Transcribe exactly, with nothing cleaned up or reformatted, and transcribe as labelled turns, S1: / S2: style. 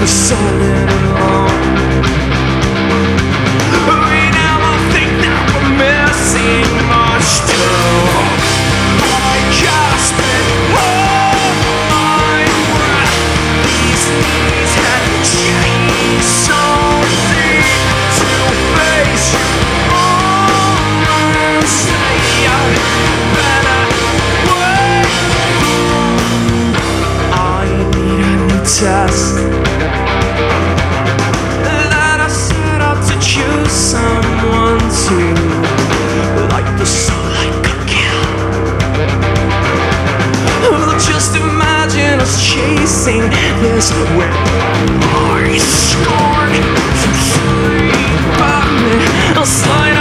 S1: so little long. We never think that we're missing much too. I just spent all my breath. These knees had changed something to face you all and say I'd better wait. I need a new test. That I set out to choose someone to like the sunlight could kill. Just imagine us chasing this web. I scorn to sleep on me. I'll slide